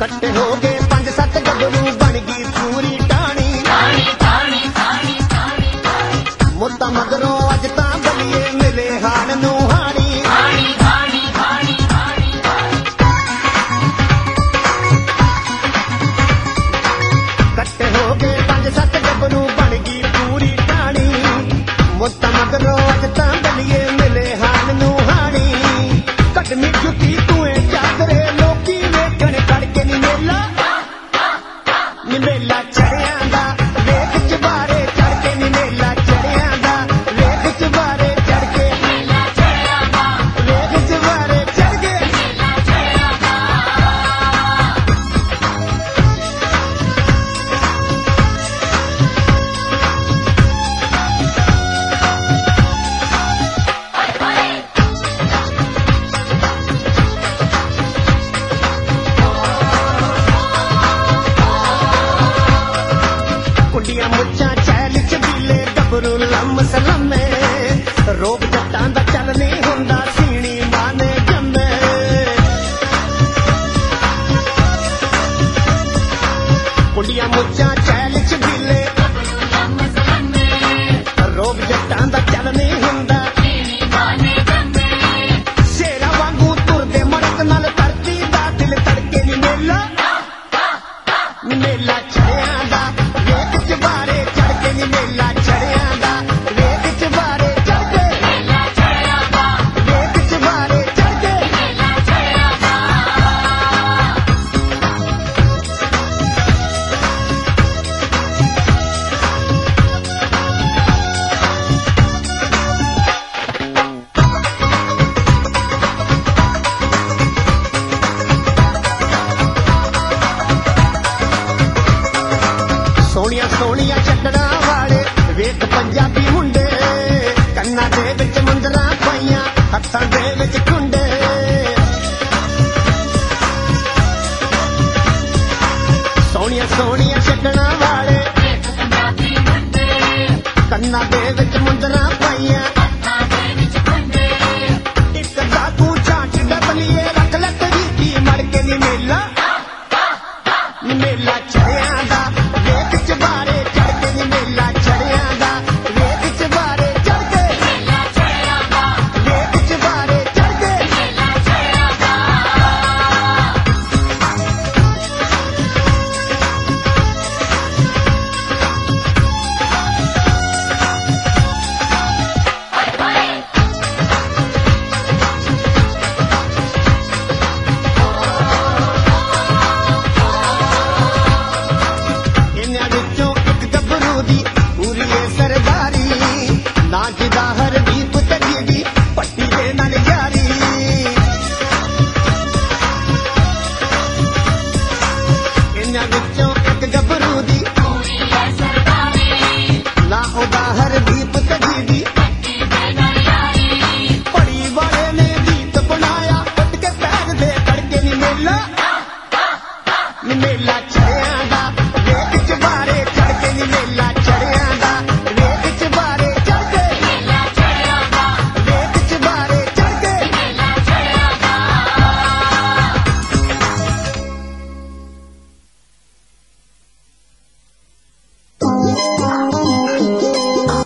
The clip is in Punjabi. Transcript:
ਕੱਟੇ ਹੋ ਗਏ 5-7 ਗੱਭਰੂ ਬਣ ਗਈ ਪੂਰੀ ਟਾਣੀ ਮੁੱਦਾ ਮਗਰੋਂ ਅੱਜ ਤਾਂ ਬਲੀਏ ਮਿਲੇ ਹਾਣ ਨੂੰ ਹਾਣੀ ਕੱਟੇ ਹੋ ਗਏ 5-7 ਗੱਭਰੂ ਬਣ ਗਈ ਪੂਰੀ ਟਾਣੀ ਮੁੱਦਾ ਮਗਰੋਂ ਅੱਜ ਤਾਂ ਬਲੀਏ ਮਿਲੇ ਹਾਣ ਨੂੰ ਹਾਣੀ ਕੱਢਣੀ ਜੁੱਤੀ ਤੂੰ ਏ ਚਾਦਰੇ ਲੋਕੀ ਵੇਖਣ ਕਰਕੇ ਨੀ ਮੇਲਾ ਚੜਿਆਂ ਦਾ ਵੇਖ ਚਬਾਰੇ ਚੜ ਕੇ ਨੀ ਮੇਲਾ ਚੜਿਆਂ ਦਾ ਵੇਖ ਚਬਾਰੇ ਚੜ ਕੇ ਵੇਖ ਚਬਾਰੇ ਚੜ ਕੇ ਕੁੰਡੀਆਂ ਮੁੱਛਾਂ ਚੈਲ ਚਬੀਲੇ ਗੱਭਰੂ ਲੰਮ ਸਲਮੇ ਰੋਗ ਜੱਟਾਂ ਦਾ ਚੱਲ ਨਹੀਂ ਹੁੰਦਾ ਸੀਣੀ ਮਾਨੇ ਜੰਮੇ ਕੁੰਡੀਆਂ ਮੁੱਛਾਂ ਚੈਲ ਚਬੀਲੇ ਰੋਗ ਜੱਟਾਂ ਦਾ ਚੱਲ ਨਹੀਂ ਹੁੰਦਾ ਸ਼ੇਰਾਂ ਵਾਂਗੂ ਤੁਰਦੇ ਮੜਕ ਨਾਲ ਧਰਤੀ ਦਾ ਦਿਲ ਧੜਕੇ ਨੀ ਮੇਲਾ ਚੜਿਆਂ ਦਾ ਵੇਖ ਚਬਾਰੇ ਚੜ ਕੇ ਨੀ ਮੇਲਾ ਚੜਿਆਂ ਦਾ ਵੇਖ ਚਬਾਰੇ ਚੜ ਕੇ ਵੇਖ ਚਬਾਰੇ ਚੜ ਕੇ ਸੋਹਣੀਆਂ ਸੋਹਣੀਆਂ ਚੱਟੜਾਂ ਵਾਲੇ ਵੇਖ ਪੰਜਾਬੀ ਮੁੰਡੇ ਕੰਨਾਂ ਦੇ ਵਿੱਚ ਮੁੰਦਰਾਂ ਪਾਈਆਂ ਹੱਥਾਂ ਦੇ ਵਿੱਚ ਖੁੰਡੇ ਸੋਹਣੀਆਂ ਸੋਹਣੀਆਂ ਚੱਟੜਾਂ ਵਾਲੇ ਕੰਨਾਂ ਦੇ ਵਿੱਚ